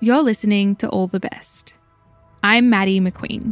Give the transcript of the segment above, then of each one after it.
You're listening to All the Best. I'm Maddie McQueen.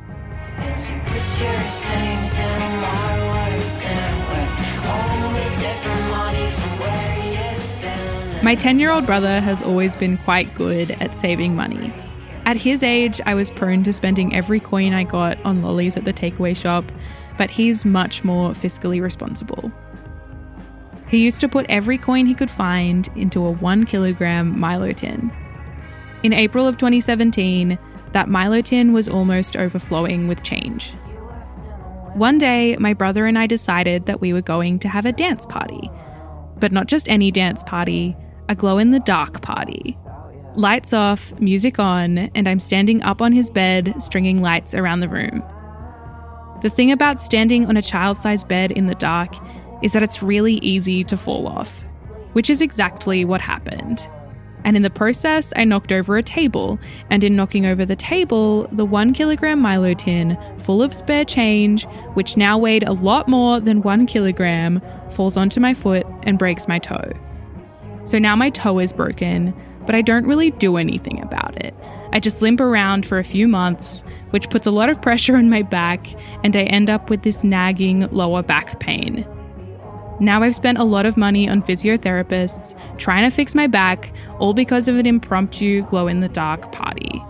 My 10-year-old brother has always been quite good at saving money. At his age, I was prone to spending every coin I got on lollies at the takeaway shop, but he's much more fiscally responsible. He used to put every coin he could find into a 1 kilogram Milo tin. In April of 2017, that Milo tin was almost overflowing with change. One day, my brother and I decided that we were going to have a dance party. But not just any dance party, a glow-in-the-dark party. Lights off, music on, and I'm standing up on his bed, stringing lights around the room. The thing about standing on a child-sized bed in the dark is that it's really easy to fall off, which is exactly what happened. And in the process, I knocked over a table, and in knocking over the table, the 1 kilogram Milo tin, full of spare change, which now weighed a lot more than 1 kilogram, falls onto my foot and breaks my toe. So now my toe is broken, but I don't really do anything about it. I just limp around for a few months, which puts a lot of pressure on my back, and I end up with this nagging lower back pain. Now I've spent a lot of money on physiotherapists trying to fix my back, all because of an impromptu glow-in-the-dark party.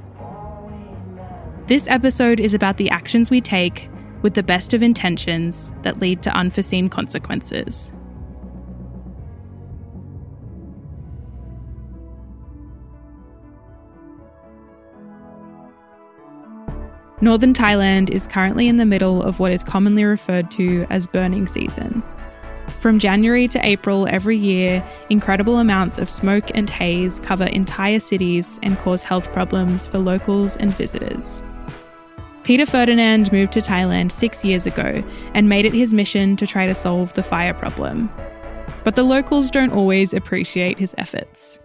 This episode is about the actions we take with the best of intentions that lead to unforeseen consequences. Northern Thailand is currently in the middle of what is commonly referred to as burning season. From January to April every year, incredible amounts of smoke and haze cover entire cities and cause health problems for locals and visitors. Peter Ferdinand moved to Thailand 6 years ago and made it his mission to try to solve the fire problem. But the locals don't always appreciate his efforts.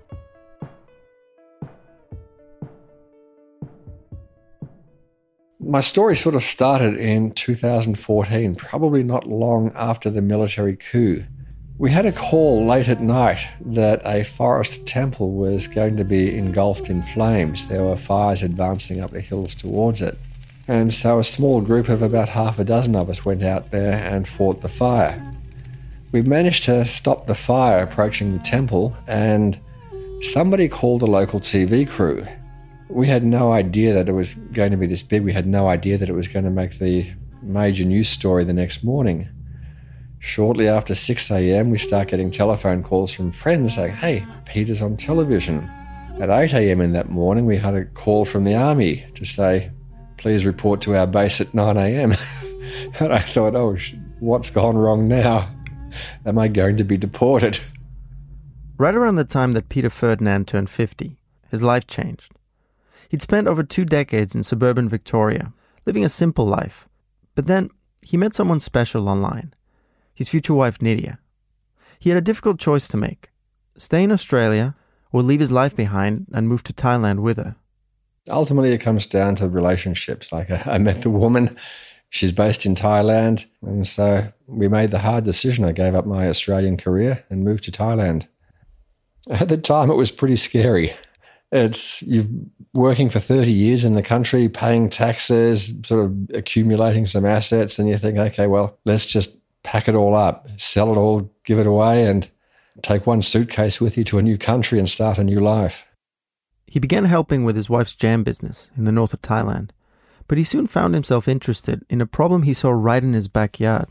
My story sort of started in 2014, probably not long after the military coup. We had a call late at night that a forest temple was going to be engulfed in flames. There were fires advancing up the hills towards it. And so a small group of about half a dozen of us went out there and fought the fire. We managed to stop the fire approaching the temple, and somebody called a local TV crew. We had no idea that it was going to be this big. We had no idea that it was going to make the major news story the next morning. Shortly after 6 a.m, we start getting telephone calls from friends saying, "Hey, Peter's on television." At 8 a.m. in that morning, we had a call from the army to say, "Please report to our base at 9 a.m. And I thought, what's gone wrong now? Am I going to be deported? Right around the time that Peter Ferdinand turned 50, his life changed. He'd spent over 2 decades in suburban Victoria, living a simple life. But then he met someone special online, his future wife Nydia. He had a difficult choice to make: stay in Australia or leave his life behind and move to Thailand with her. Ultimately, it comes down to relationships. Like I met the woman, she's based in Thailand, and so we made the hard decision. I gave up my Australian career and moved to Thailand. At the time, it was pretty scary. You're working for 30 years in the country, paying taxes, sort of accumulating some assets, and you think, okay, well, let's just pack it all up, sell it all, give it away, and take one suitcase with you to a new country and start a new life. He began helping with his wife's jam business in the north of Thailand, but he soon found himself interested in a problem he saw right in his backyard.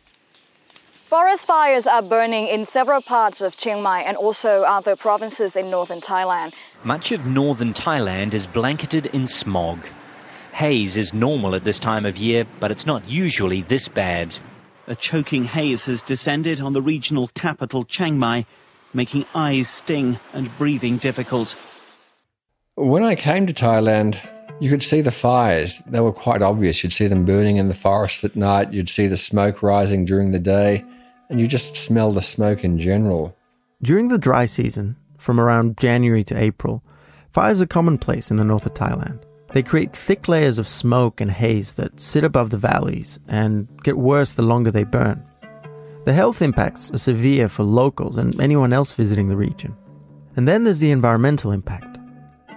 Forest fires are burning in several parts of Chiang Mai and also other provinces in northern Thailand. Much of northern Thailand is blanketed in smog. Haze is normal at this time of year, but it's not usually this bad. A choking haze has descended on the regional capital Chiang Mai, making eyes sting and breathing difficult. When I came to Thailand, you could see the fires. They were quite obvious. You'd see them burning in the forests at night. You'd see the smoke rising during the day, and you just smell the smoke in general. During the dry season, from around January to April, fires are commonplace in the north of Thailand. They create thick layers of smoke and haze that sit above the valleys and get worse the longer they burn. The health impacts are severe for locals and anyone else visiting the region. And then there's the environmental impact.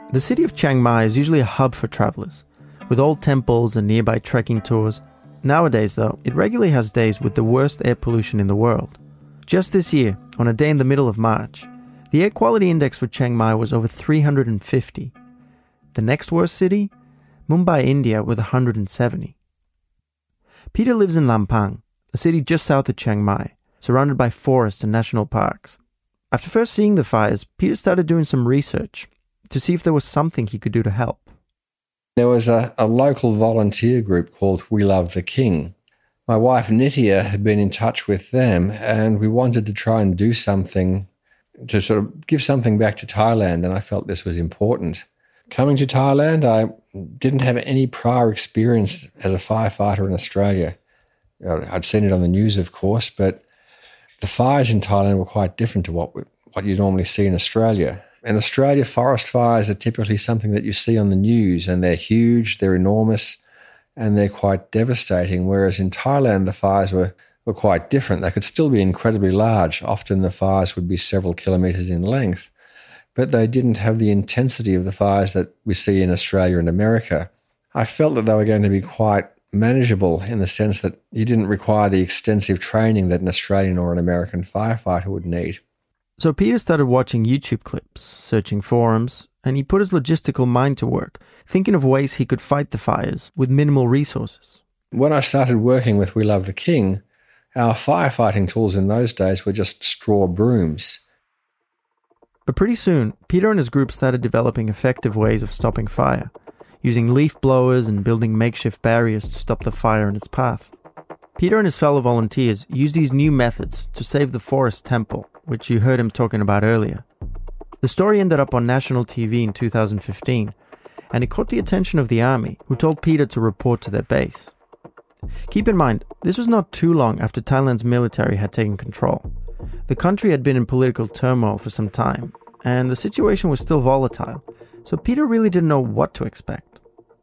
The city of Chiang Mai is usually a hub for travelers, with old temples and nearby trekking tours. Nowadays, though, it regularly has days with the worst air pollution in the world. Just this year, on a day in the middle of March, the air quality index for Chiang Mai was over 350. The next worst city? Mumbai, India, with 170. Peter lives in Lampang, a city just south of Chiang Mai, surrounded by forests and national parks. After first seeing the fires, Peter started doing some research to see if there was something he could do to help. There was a local volunteer group called We Love the King. My wife Nitya had been in touch with them, and we wanted to try and do something to sort of give something back to Thailand, and I felt this was important. Coming to Thailand, I didn't have any prior experience as a firefighter in Australia. I'd seen it on the news, of course, but the fires in Thailand were quite different to what you normally see in Australia. In Australia, forest fires are typically something that you see on the news, and they're huge, they're enormous, and they're quite devastating, whereas in Thailand, the fires were quite different. They could still be incredibly large. Often the fires would be several kilometres in length, but they didn't have the intensity of the fires that we see in Australia and America. I felt that they were going to be quite manageable in the sense that you didn't require the extensive training that an Australian or an American firefighter would need. So Peter started watching YouTube clips, searching forums, and he put his logistical mind to work, thinking of ways he could fight the fires with minimal resources. When I started working with We Love the King, our firefighting tools in those days were just straw brooms. But pretty soon, Peter and his group started developing effective ways of stopping fire, using leaf blowers and building makeshift barriers to stop the fire in its path. Peter and his fellow volunteers used these new methods to save the forest temple, which you heard him talking about earlier. The story ended up on national TV in 2015, and it caught the attention of the army, who told Peter to report to their base. Keep in mind, this was not too long after Thailand's military had taken control. The country had been in political turmoil for some time, and the situation was still volatile, so Peter really didn't know what to expect.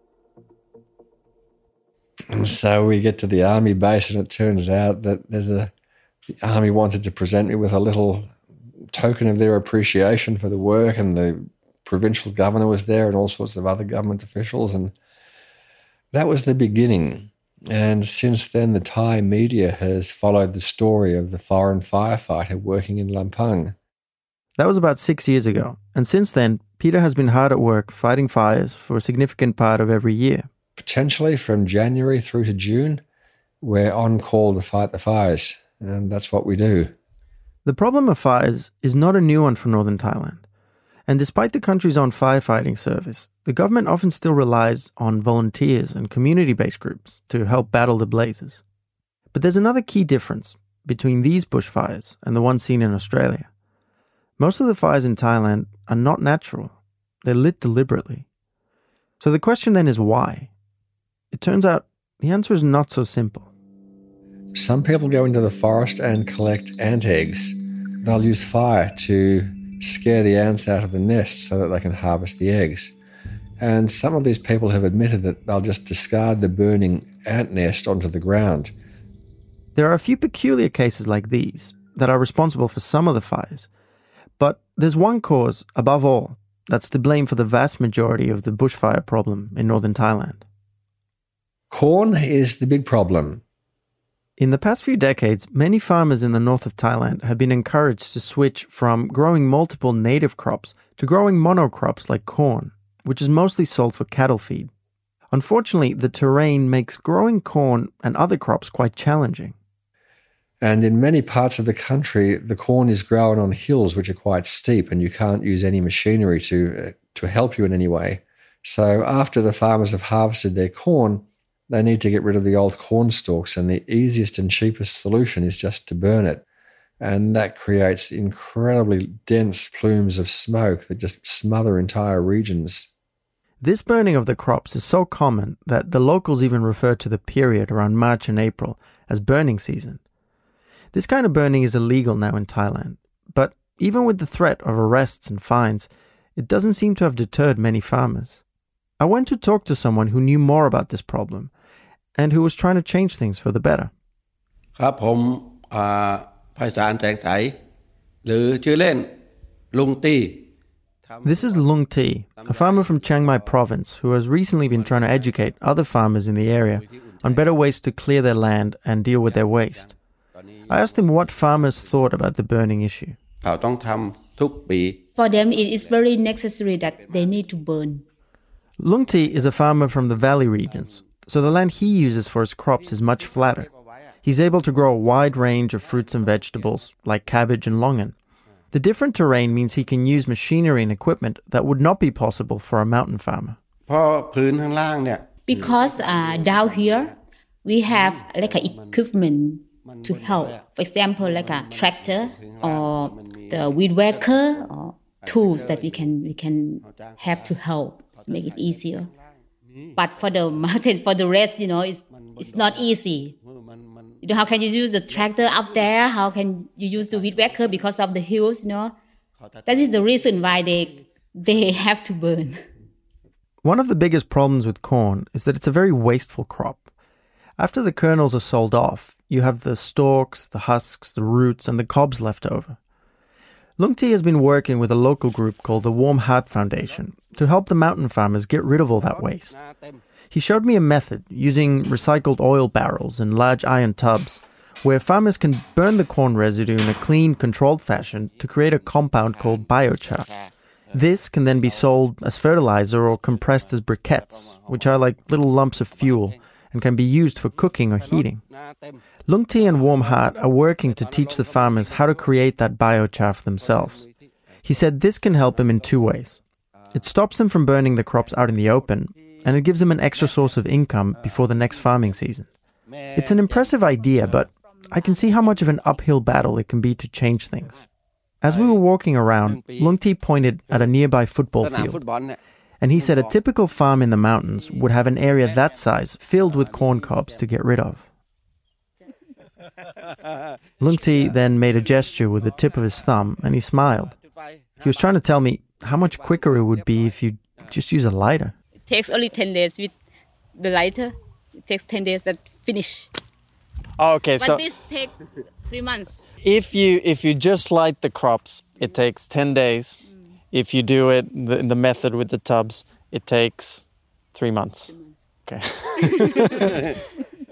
And so we get to the army base, and it turns out that the army wanted to present me with a little token of their appreciation for the work, and the provincial governor was there and all sorts of other government officials, and that was the beginning. And since then, the Thai media has followed the story of the foreign firefighter working in Lampang. That was about 6 years ago, and since then, Peter has been hard at work fighting fires for a significant part of every year. Potentially from January through to June, we're on call to fight the fires, and that's what we do. The problem of fires is not a new one for northern Thailand. And despite the country's own firefighting service, the government often still relies on volunteers and community-based groups to help battle the blazes. But there's another key difference between these bushfires and the ones seen in Australia. Most of the fires in Thailand are not natural. They're lit deliberately. So the question then is why? It turns out the answer is not so simple. Some people go into the forest and collect ant eggs. They'll use fire to scare the ants out of the nest so that they can harvest the eggs. And some of these people have admitted that they'll just discard the burning ant nest onto the ground. There are a few peculiar cases like these that are responsible for some of the fires. But there's one cause, above all, that's to blame for the vast majority of the bushfire problem in northern Thailand. Corn is the big problem. In the past few decades, many farmers in the north of Thailand have been encouraged to switch from growing multiple native crops to growing monocrops like corn, which is mostly sold for cattle feed. Unfortunately, the terrain makes growing corn and other crops quite challenging. And in many parts of the country, the corn is grown on hills which are quite steep, and you can't use any machinery to help you in any way. So after the farmers have harvested their corn, they need to get rid of the old corn stalks, and the easiest and cheapest solution is just to burn it. And that creates incredibly dense plumes of smoke that just smother entire regions. This burning of the crops is so common that the locals even refer to the period around March and April as burning season. This kind of burning is illegal now in Thailand, but even with the threat of arrests and fines, it doesn't seem to have deterred many farmers. I went to talk to someone who knew more about this problem and who was trying to change things for the better. ครับผมไพศาลแสงใสหรือชื่อเล่นลุงตี้ This is Lung Thi, a farmer from Chiang Mai province who has recently been trying to educate other farmers in the area on better ways to clear their land and deal with their waste. I asked him what farmers thought about the burning issue. For them, it is very necessary that they need to burn. Lung Thi is a farmer from the valley regions, so the land he uses for his crops is much flatter. He's able to grow a wide range of fruits and vegetables, like cabbage and longan. The different terrain means he can use machinery and equipment that would not be possible for a mountain farmer. Because down here, we have like an equipment to help. For example, like a tractor or the weed whacker or tools that we can have to help make it easier. But for the mountain, for the rest, it's not easy. How can you use the tractor up there? How can you use the weed whacker because of the hills? That is the reason why they have to burn. One of the biggest problems with corn is that it's a very wasteful crop. After the kernels are sold off, you have the stalks, the husks, the roots, and the cobs left over. Lung Thi has been working with a local group called the Warm Heart Foundation to help the mountain farmers get rid of all that waste. He showed me a method using recycled oil barrels and large iron tubs where farmers can burn the corn residue in a clean, controlled fashion to create a compound called biochar. This can then be sold as fertilizer or compressed as briquettes, which are like little lumps of fuel and can be used for cooking or heating. Lung Thi and Warm Heart are working to teach the farmers how to create that biochar for themselves. He said this can help him in two ways. It stops them from burning the crops out in the open, and it gives them an extra source of income before the next farming season. It's an impressive idea, but I can see how much of an uphill battle it can be to change things. As we were walking around, Lung Thi pointed at a nearby football field, and he said a typical farm in the mountains would have an area that size filled with corn cobs to get rid of. Lung Thi then made a gesture with the tip of his thumb, and he smiled. He was trying to tell me how much quicker it would be if you just use a lighter. It takes only 10 days with the lighter. It takes 10 days to finish. Oh, okay, but this takes 3 months. If you just light the crops, it takes 10 days. If you do it the method with the tubs, it takes 3 months. Okay.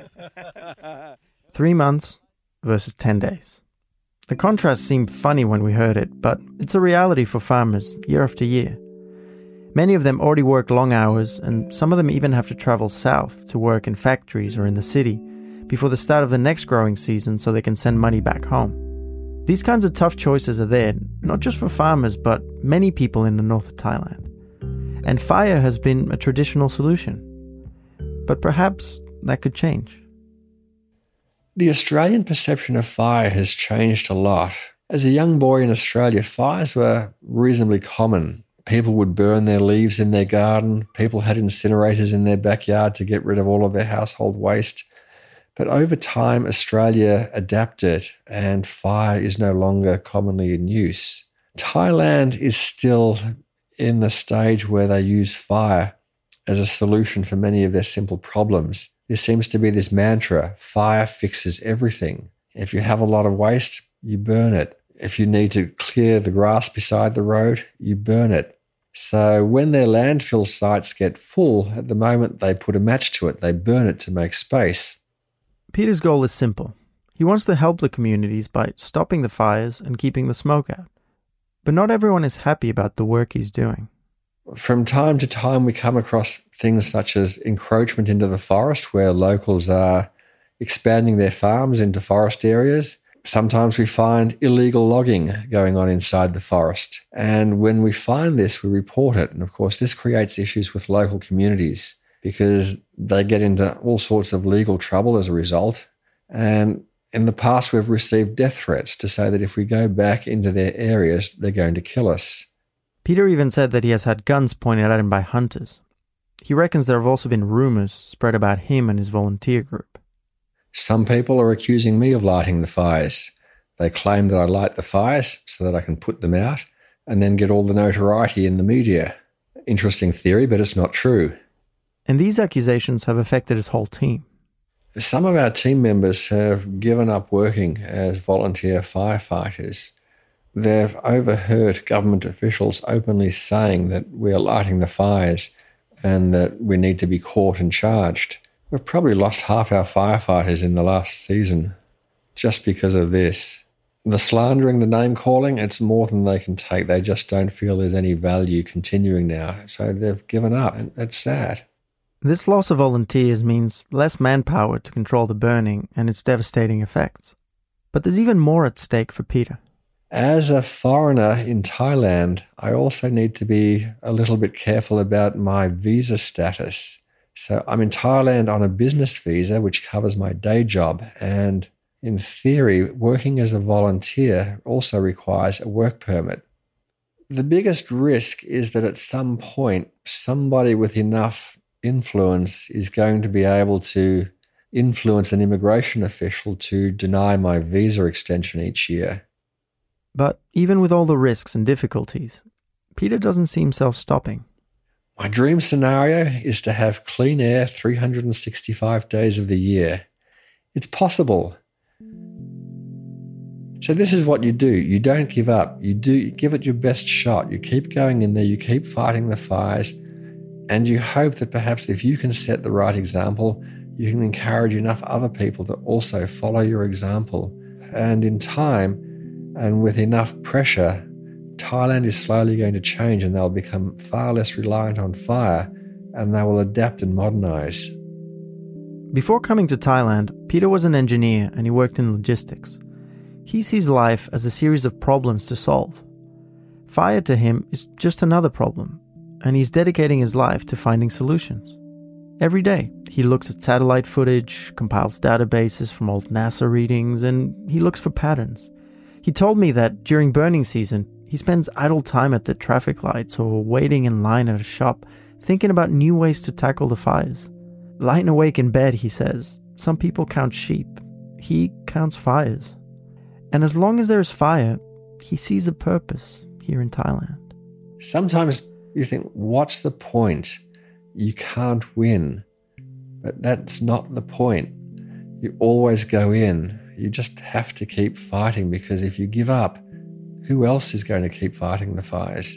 3 months versus 10 days. The contrast seemed funny when we heard it, but it's a reality for farmers year after year. Many of them already work long hours, and some of them even have to travel south to work in factories or in the city before the start of the next growing season so they can send money back home. These kinds of tough choices are there, not just for farmers, but many people in the north of Thailand. And fire has been a traditional solution. But perhaps that could change. The Australian perception of fire has changed a lot. As a young boy in Australia, fires were reasonably common. People would burn their leaves in their garden. People had incinerators in their backyard to get rid of all of their household waste. But over time, Australia adapted and fire is no longer commonly in use. Thailand is still in the stage where they use fire as a solution for many of their simple problems. There seems to be this mantra, fire fixes everything. If you have a lot of waste, you burn it. If you need to clear the grass beside the road, you burn it. So when their landfill sites get full, at the moment they put a match to it, they burn it to make space. Peter's goal is simple. He wants to help the communities by stopping the fires and keeping the smoke out. But not everyone is happy about the work he's doing. From time to time, we come across things such as encroachment into the forest, where locals are expanding their farms into forest areas. Sometimes we find illegal logging going on inside the forest. And when we find this, we report it. And of course, this creates issues with local communities because they get into all sorts of legal trouble as a result. And in the past, we've received death threats to say that if we go back into their areas, they're going to kill us. Peter even said that he has had guns pointed at him by hunters. He reckons there have also been rumours spread about him and his volunteer group. Some people are accusing me of lighting the fires. They claim that I light the fires so that I can put them out and then get all the notoriety in the media. Interesting theory, but it's not true. And these accusations have affected his whole team. Some of our team members have given up working as volunteer firefighters. they've overheard government officials openly saying that we are lighting the fires and that we need to be caught and charged. We've probably lost half our firefighters in the last season just because of this. The slandering, the name-calling, it's more than they can take. They just don't feel there's any value continuing now. So they've given up, and it's sad. This loss of volunteers means less manpower to control the burning and its devastating effects. But there's even more at stake for Peter. As a foreigner in Thailand, I also need to be a little bit careful about my visa status. So I'm in Thailand on a business visa, which covers my day job, and in theory, working as a volunteer also requires a work permit. The biggest risk is that at some point, somebody with enough influence is going to be able to influence an immigration official to deny my visa extension each year. But even with all the risks and difficulties, Peter doesn't seem self-stopping. My dream scenario is to have clean air 365 days of the year. It's possible. So this is what you do. You don't give up. You give it your best shot. You keep going in there. You keep fighting the fires. And you hope that perhaps if you can set the right example, you can encourage enough other people to also follow your example. And in time, and with enough pressure, Thailand is slowly going to change and they'll become far less reliant on fire and they will adapt and modernize. Before coming to Thailand, Peter was an engineer and he worked in logistics. He sees life as a series of problems to solve. Fire to him is just another problem, and he's dedicating his life to finding solutions. Every day, he looks at satellite footage, compiles databases from old NASA readings, and he looks for patterns. He told me that during burning season, he spends idle time at the traffic lights or waiting in line at a shop, thinking about new ways to tackle the fires. Lying awake in bed, he says, some people count sheep. He counts fires. And as long as there is fire, he sees a purpose here in Thailand. Sometimes you think, what's the point? You can't win. But that's not the point. You always go in. You just have to keep fighting, because if you give up, who else is going to keep fighting the fires?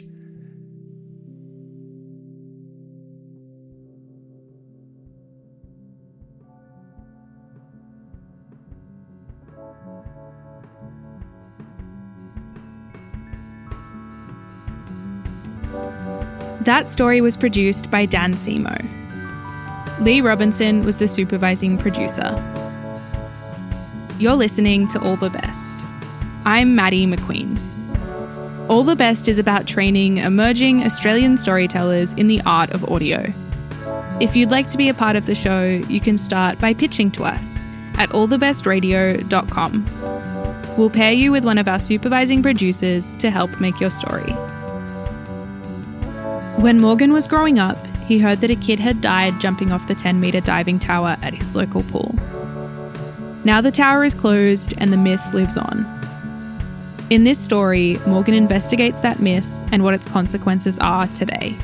That story was produced by Dan Semo. Lee Robinson was the supervising producer. You're listening to All the Best. I'm Maddie McQueen. All the Best is about training emerging Australian storytellers in the art of audio. If you'd like to be a part of the show, you can start by pitching to us at allthebestradio.com. We'll pair you with one of our supervising producers to help make your story. When Morgan was growing up, he heard that a kid had died jumping off the 10-metre diving tower at his local pool. Now the tower is closed and the myth lives on. In this story, Morgan investigates that myth and what its consequences are today.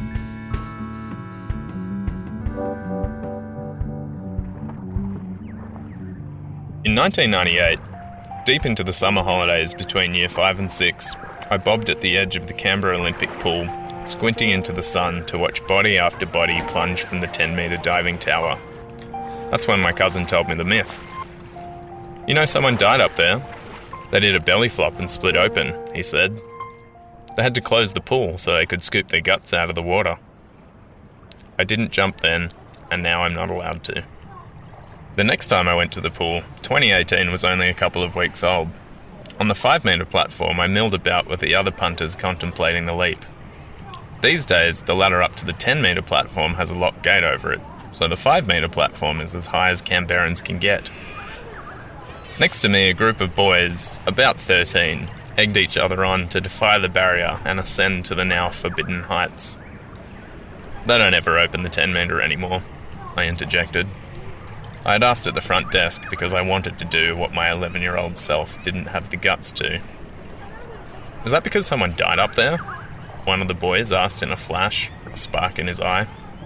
In 1998, deep into the summer holidays between Year 5 and 6, I bobbed at the edge of the Canberra Olympic pool, squinting into the sun to watch body after body plunge from the 10-metre diving tower. That's when my cousin told me the myth. You know, someone died up there. They did a belly flop and split open, he said. They had to close the pool so they could scoop their guts out of the water. I didn't jump then, and now I'm not allowed to. The next time I went to the pool, 2018 was only a couple of weeks old. On the 5-metre platform, I milled about with the other punters contemplating the leap. These days, the ladder up to the 10-metre platform has a locked gate over it, so the 5-metre platform is as high as Canberrans can get. Next to me, a group of boys, about 13, egged each other on to defy the barrier and ascend to the now forbidden heights. They don't ever open the 10-metre anymore, I interjected. I had asked at the front desk because I wanted to do what my 11-year-old self didn't have the guts to. Is that because someone died up there? One of the boys asked in a flash, a spark in his eye.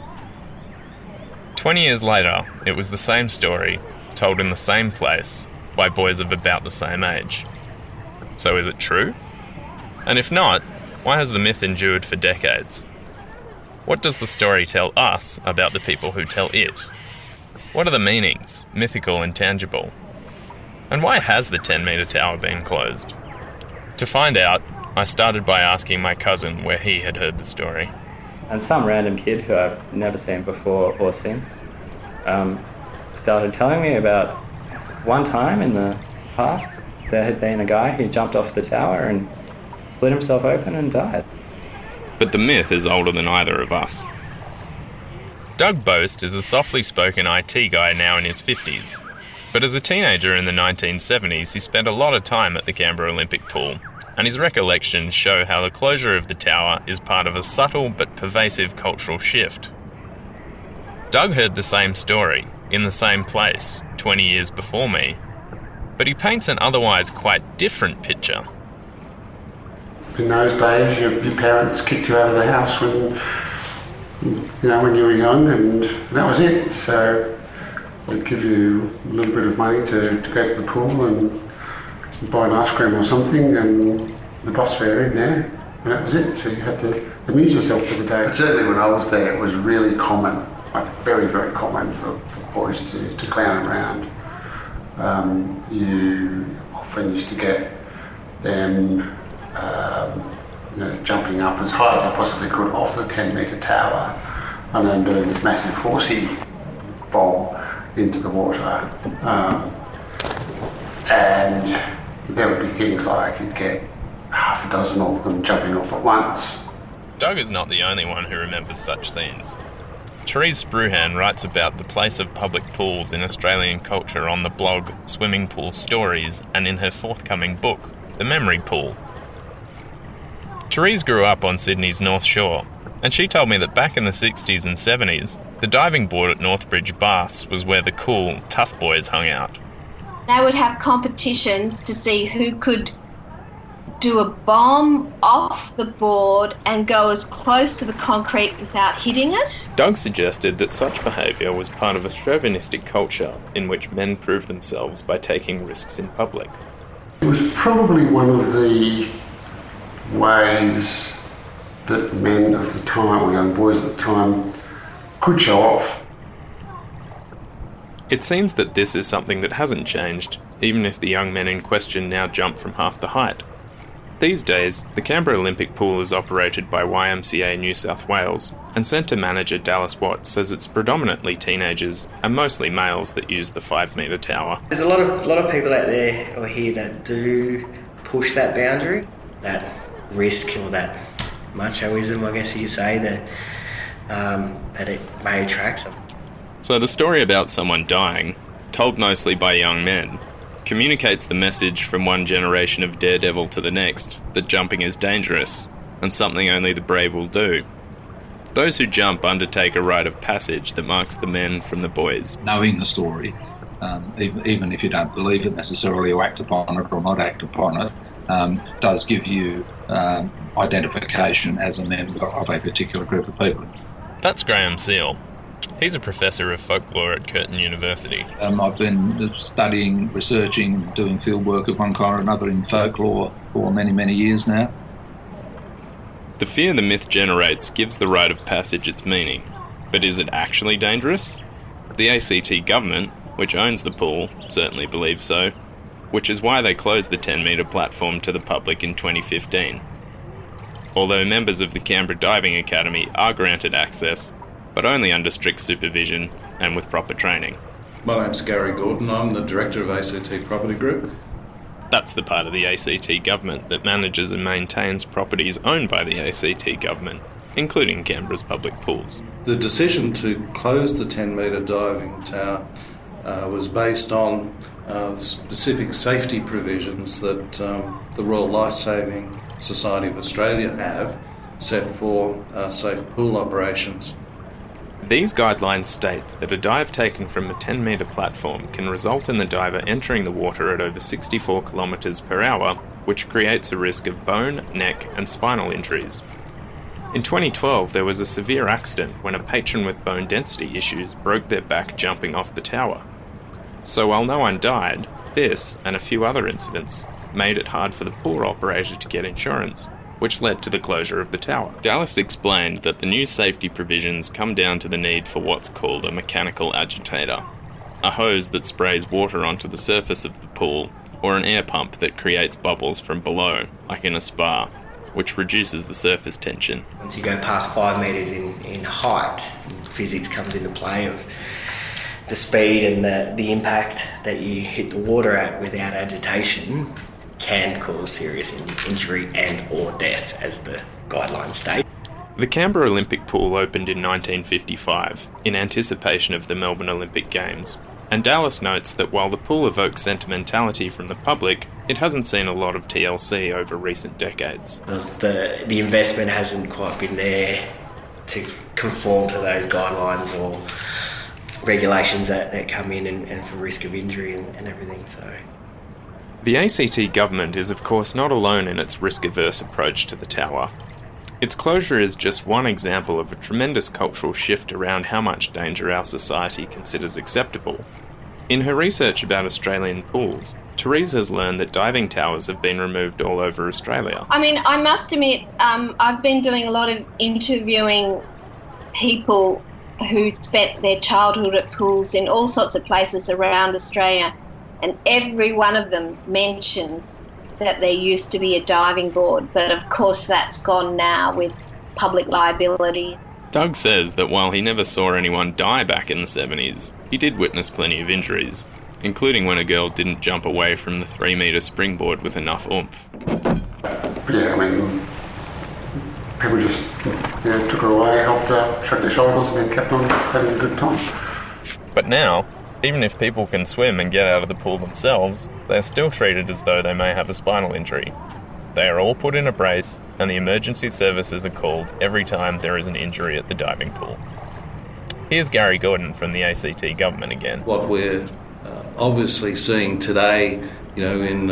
20 years later, it was the same story, told in the same place, by boys of about the same age. So is it true? And if not, why has the myth endured for decades? What does the story tell us about the people who tell it? What are the meanings, mythical and tangible? And why has the 10-metre tower been closed? To find out, I started by asking my cousin where he had heard the story. And some random kid who I've never seen before or since started telling me about one time in the past there had been a guy who jumped off the tower and split himself open and died. But the myth is older than either of us. Doug Boast is a softly spoken IT guy now in his 50s. But as a teenager in the 1970s, he spent a lot of time at the Canberra Olympic Pool, and his recollections show how the closure of the tower is part of a subtle but pervasive cultural shift. Doug heard the same story, in the same place, 20 years before me, but he paints an otherwise quite different picture. In those days, your parents kicked you out of the house when you were young, and that was it. So they'd give you a little bit of money to go to the pool and buy an ice cream or something, and the bus fare in there, and that was it. So you had to amuse yourself for the day. Certainly when I was there, it was really common, like very, very common for boys to clown around. You often used to get them jumping up as high as I possibly could off the 10-metre tower and then doing this massive horsey bomb into the water. And there would be things like you'd get half a dozen of them jumping off at once. Doug is not the only one who remembers such scenes. Therese Spruhan writes about the place of public pools in Australian culture on the blog Swimming Pool Stories and in her forthcoming book, The Memory Pool. Therese grew up on Sydney's North Shore, and she told me that back in the 60s and 70s, the diving board at Northbridge Baths was where the cool, tough boys hung out. They would have competitions to see who could do a bomb off the board and go as close to the concrete without hitting it. Doug suggested that such behaviour was part of a chauvinistic culture in which men proved themselves by taking risks in public. It was probably one of the ways that men of the time, or young boys at the time, could show off. It seems that this is something that hasn't changed, even if the young men in question now jump from half the height. These days, the Canberra Olympic Pool is operated by YMCA New South Wales, and centre manager Dallas Watt says it's predominantly teenagers and mostly males that use the 5-metre tower. There's a lot of people out there or here that do push that boundary, that risk or that machoism, I guess you say, that it may attract them. So the story about someone dying, told mostly by young men, communicates the message from one generation of daredevil to the next that jumping is dangerous and something only the brave will do. Those who jump undertake a rite of passage that marks the men from the boys. Knowing the story, even if you don't believe it necessarily or act upon it or not act upon it, does give you identification as a member of a particular group of people. That's Graham Seal. He's a professor of folklore at Curtin University. I've been studying, researching, doing field work of one kind or another in folklore for many, many years now. The fear the myth generates gives the rite of passage its meaning. But is it actually dangerous? The ACT government, which owns the pool, certainly believes so, which is why they closed the 10-metre platform to the public in 2015. Although members of the Canberra Diving Academy are granted access, but only under strict supervision and with proper training. My name's Gary Gordon. I'm the director of ACT Property Group. That's the part of the ACT government that manages and maintains properties owned by the ACT government, including Canberra's public pools. The decision to close the 10-metre diving tower was based on specific safety provisions that the Royal Lifesaving Society of Australia have set for safe pool operations. These guidelines state that a dive taken from a 10-metre platform can result in the diver entering the water at over 64 kilometres per hour, which creates a risk of bone, neck and spinal injuries. In 2012, there was a severe accident when a patron with bone density issues broke their back jumping off the tower. So while no one died, this, and a few other incidents, made it hard for the pool operator to get insurance. which led to the closure of the tower. Dallas explained that the new safety provisions come down to the need for what's called a mechanical agitator, a hose that sprays water onto the surface of the pool, or an air pump that creates bubbles from below, like in a spa, which reduces the surface tension. Once you go past 5 metres in height, physics comes into play of the speed and the impact that you hit the water at without agitation can cause serious injury and or death, as the guidelines state. The Canberra Olympic Pool opened in 1955 in anticipation of the Melbourne Olympic Games, and Dallas notes that while the pool evokes sentimentality from the public, it hasn't seen a lot of TLC over recent decades. The investment hasn't quite been there to conform to those guidelines or regulations that come in and for risk of injury and everything. So the ACT government is of course not alone in its risk-averse approach to the tower. Its closure is just one example of a tremendous cultural shift around how much danger our society considers acceptable. In her research about Australian pools, Therese has learned that diving towers have been removed all over Australia. I mean, I must admit, I've been doing a lot of interviewing people who spent their childhood at pools in all sorts of places around Australia, and every one of them mentions that there used to be a diving board, but of course that's gone now with public liability. Doug says that while he never saw anyone die back in the 70s, he did witness plenty of injuries, including when a girl didn't jump away from the 3-metre springboard with enough oomph. Yeah, I mean, people just took her away, helped her, shrugged their shoulders, and then kept on having a good time. But now, even if people can swim and get out of the pool themselves, they are still treated as though they may have a spinal injury. They are all put in a brace, and the emergency services are called every time there is an injury at the diving pool. Here's Gary Gordon from the ACT government again. What we're obviously seeing today, in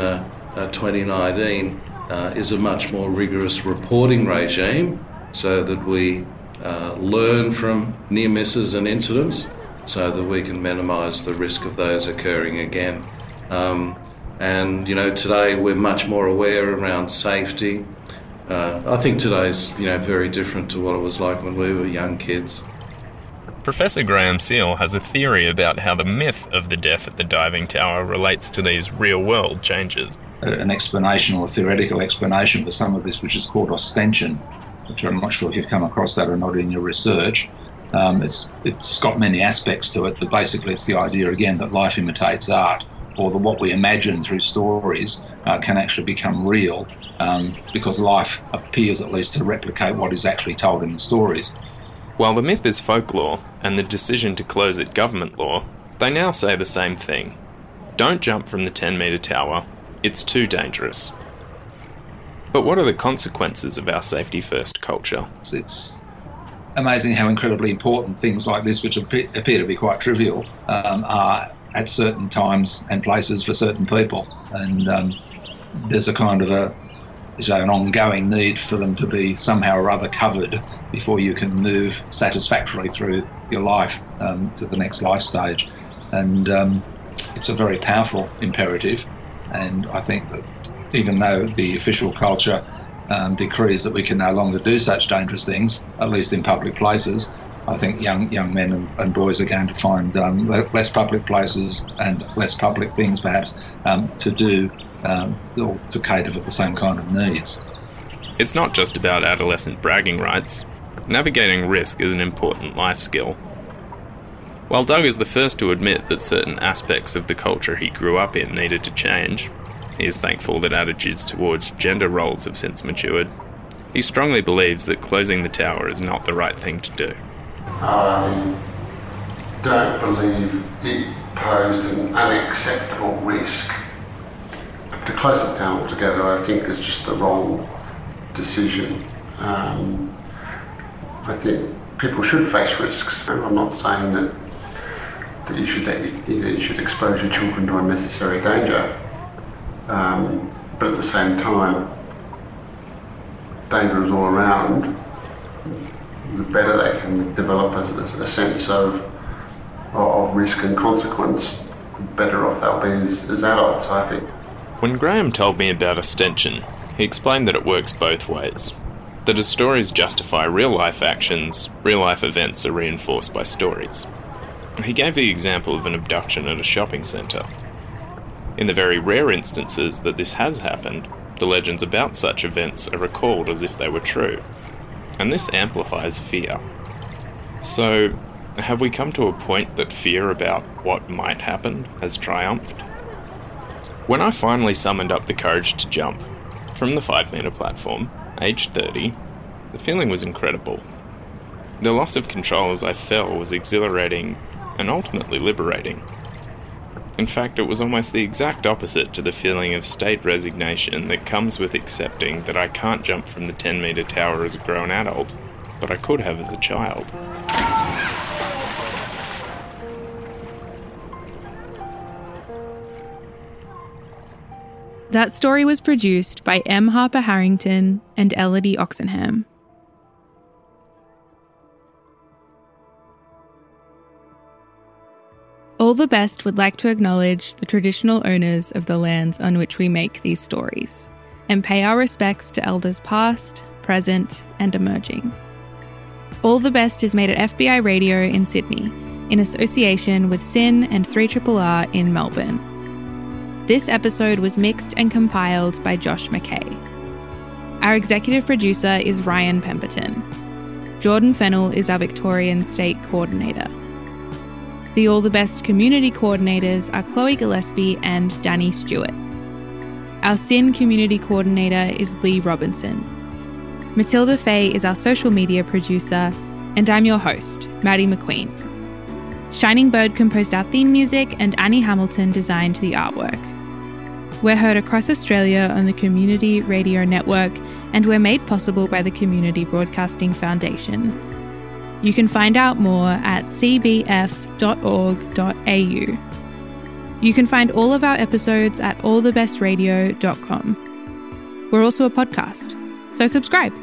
2019, is a much more rigorous reporting regime so that we learn from near misses and incidents so that we can minimise the risk of those occurring again. And today we're much more aware around safety. I think today's very different to what it was like when we were young kids. Professor Graham Seal has a theory about how the myth of the death at the diving tower relates to these real-world changes. An explanation or theoretical explanation for some of this, which is called ostension, which I'm not sure if you've come across that or not in your research. It's got many aspects to it, but basically it's the idea again that life imitates art, or that what we imagine through stories can actually become real because life appears at least to replicate what is actually told in the stories. While the myth is folklore and the decision to close it government law, they now say the same thing. Don't jump from the 10-metre tower, it's too dangerous. But what are the consequences of our safety-first culture? It's amazing how incredibly important things like this, which appear to be quite trivial, are at certain times and places for certain people. And there's a kind of an ongoing need for them to be somehow or other covered before you can move satisfactorily through your life to the next life stage. And it's a very powerful imperative. And I think that even though the official culture decrees that we can no longer do such dangerous things, at least in public places, I think young men and boys are going to find less public places and less public things perhaps to do to cater for the same kind of needs. It's not just about adolescent bragging rights. Navigating risk is an important life skill. While Doug is the first to admit that certain aspects of the culture he grew up in needed to change, he is thankful that attitudes towards gender roles have since matured. He strongly believes that closing the tower is not the right thing to do. I don't believe it posed an unacceptable risk. To close the tower altogether, I think, is just the wrong decision. I think people should face risks. I'm not saying that you should expose your children to unnecessary danger, but at the same time, danger is all around. The better they can develop a sense of risk and consequence, the better off they'll be as adults, I think. When Graham told me about ostension, He explained that it works both ways. That as stories justify real-life actions, real-life events are reinforced by stories. He gave the example of an abduction at a shopping centre. In the very rare instances that this has happened, the legends about such events are recalled as if they were true. And this amplifies fear. So, have we come to a point that fear about what might happen has triumphed? When I finally summoned up the courage to jump from the 5-metre platform, aged 30, the feeling was incredible. The loss of control as I fell was exhilarating and ultimately liberating. In fact, it was almost the exact opposite to the feeling of state resignation that comes with accepting that I can't jump from the 10-metre tower as a grown adult, but I could have as a child. That story was produced by M. Harper Harrington and Elodie Oxenham. All the Best would like to acknowledge the traditional owners of the lands on which we make these stories, and pay our respects to elders past, present, and emerging. All the Best is made at FBI Radio in Sydney, in association with SYN and 3RRR in Melbourne. This episode was mixed and compiled by Josh McKay. Our executive producer is Ryan Pemberton. Jordan Fennell is our Victorian State Coordinator. The All the Best community coordinators are Chloe Gillespie and Danny Stewart. Our SYN community coordinator is Lee Robinson. Matilda Fay is our social media producer, and I'm your host, Maddie McQueen. Shining Bird composed our theme music and Annie Hamilton designed the artwork. We're heard across Australia on the Community Radio Network, and we're made possible by the Community Broadcasting Foundation. You can find out more at cbf.org.au. You can find all of our episodes at allthebestradio.com. We're also a podcast, so subscribe.